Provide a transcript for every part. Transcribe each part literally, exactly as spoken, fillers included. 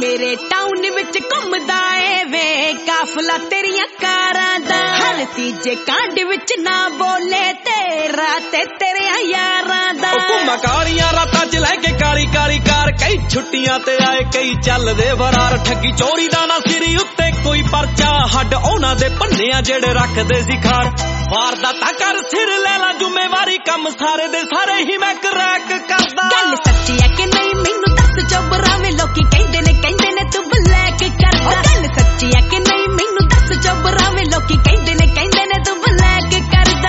मेरे टाउन विच घुमदा ए वे काफला तेरिया कारां दा हर तीजे कांड विच ना बोले तेरा ते तेरे यारां दा घुमा कालियां रातां च लैके काली काली कार कई छुट्टियां ते आए कई चलदे फरार ठगी चोरी दा ना सिरी उत्ते कोई परचा हड उन्हां दे भन्निया जेड़े रखदे सी खार वारदाता कर सिर ले ला जुम्मेवारी कम सारे दे सारे ही मैं क्रैक करदा गल सच्ची है कि नहीं मैनू दस चोबरावे लोकी कहंदे ने कहंदे ने तू ब्लैक करदा गल सच्ची है कि नहीं मैनू दस चोबरावे लोकी कहंदे ने कहंदे ने तू ब्लैक करदा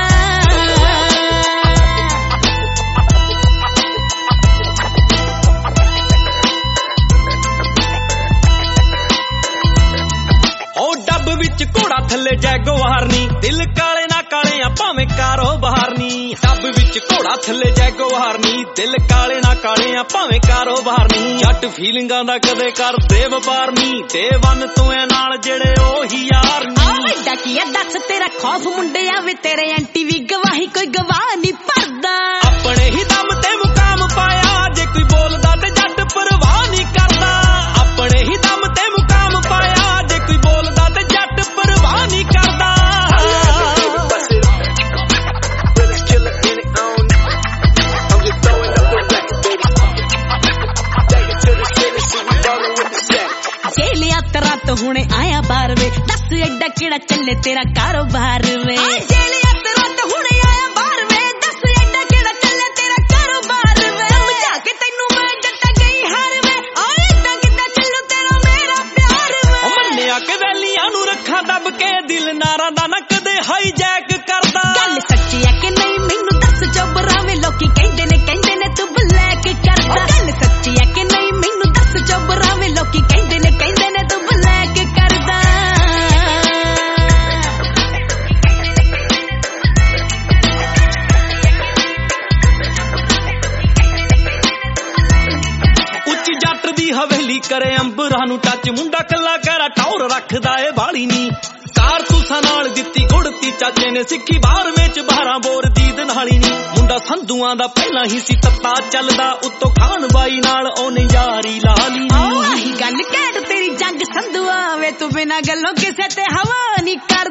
ओ डब विच घोड़ा थल्ले जैगवार नी दिल काले ना काले आ भावें कारोबार नी डब विच घोड़ा थल्ले जैगवार नी दिल काले ना काले आ भावें कारोबार नी जट फीलिंगां दा कदे कर दे वपार नी ते वन तू ए नाल जेड़े ओही यार नी आ वड्डा की है दस तेरा खौफ मुंडे आवे तेरे एंटी वी गवाही कोई गवाह नहीं भरदा अपने ही दम ते मुकाम पाया जे कोई बोलदा ते जट परवाह नहीं करदा अपने ही दम ते मुकाम पाया जे कोई बोलदा ते जट परवाह नहीं करदा जेल यात्रा तो हुणे आया बार वे दस एडा केड़ा चले तेरा कारोबार वे जेल यात्रा तो हुणे आया बार वे दस एडा केड़ा चले तेरा कारोबार वे समझा के तैनू मैं जट्टा गई हार वे ओए एडा किदा चलू तेरा मेरा प्यार वे ओ मन्निया के वैलियां नू रखा दब के दिल नारा दा ना कदे हाईजैक करदा गल सच्ची है कि नहीं मैनू दस चोबरावे लोकी कहंदे ने कहंदे ने तू ब्लैक करदा गल सच्ची है कि नहीं मैनू दस चोबरावे लोकी कहंदे ने कहंदे ने तू ब्लैक करदा ਉੱਚੀ ਜੱਟ ਦੀ ਹਵੇਲੀ ਕਰੇ ਅੰਬਰਾਂ ਨੂੰ ਟੱਚ ਮੁੰਡਾ ਕੱਲਾ ਕਰਾ ਟੌਰ ਰੱਖਦਾ ਏ ਬਾਲੀ ਨੀ ਕਾਰਤੂਸਾਂ ਨਾਲ ਦਿੱਤੀ ਗੁੜਤੀ ਚਾਚੇ ਨੇ ਸਿੱਖੀ ਬਾਹਰ ਵਿੱਚ ਬਾਰਾਂ ਬੋਰ ਦੀਦ ਨਾਲੀ ਨੀ ਮੁੰਡਾ ਸੰਧੂਆਂ ਦਾ ਪਹਿਲਾਂ ਹੀ ਸੀ ਤੱਤਾ ਚੱਲਦਾ ਉੱਤੋਂ ਖਾਨ ਬਾਈ ਨਾਲ ਉਹਨੇ ਯਾਰੀ ਲਾ ਲਈ ਆਹੀ ਗੱਲ ਕਹਿ ਤੇਰੀ ਜੰਗ ਸੰਧੂਆ ਵੇ ਤੂੰ ਬਿਨਾ ਗੱਲੋਂ ਕਿਸੇ ਤੇ ਹਵਾ ਨਹੀਂ ਕਰ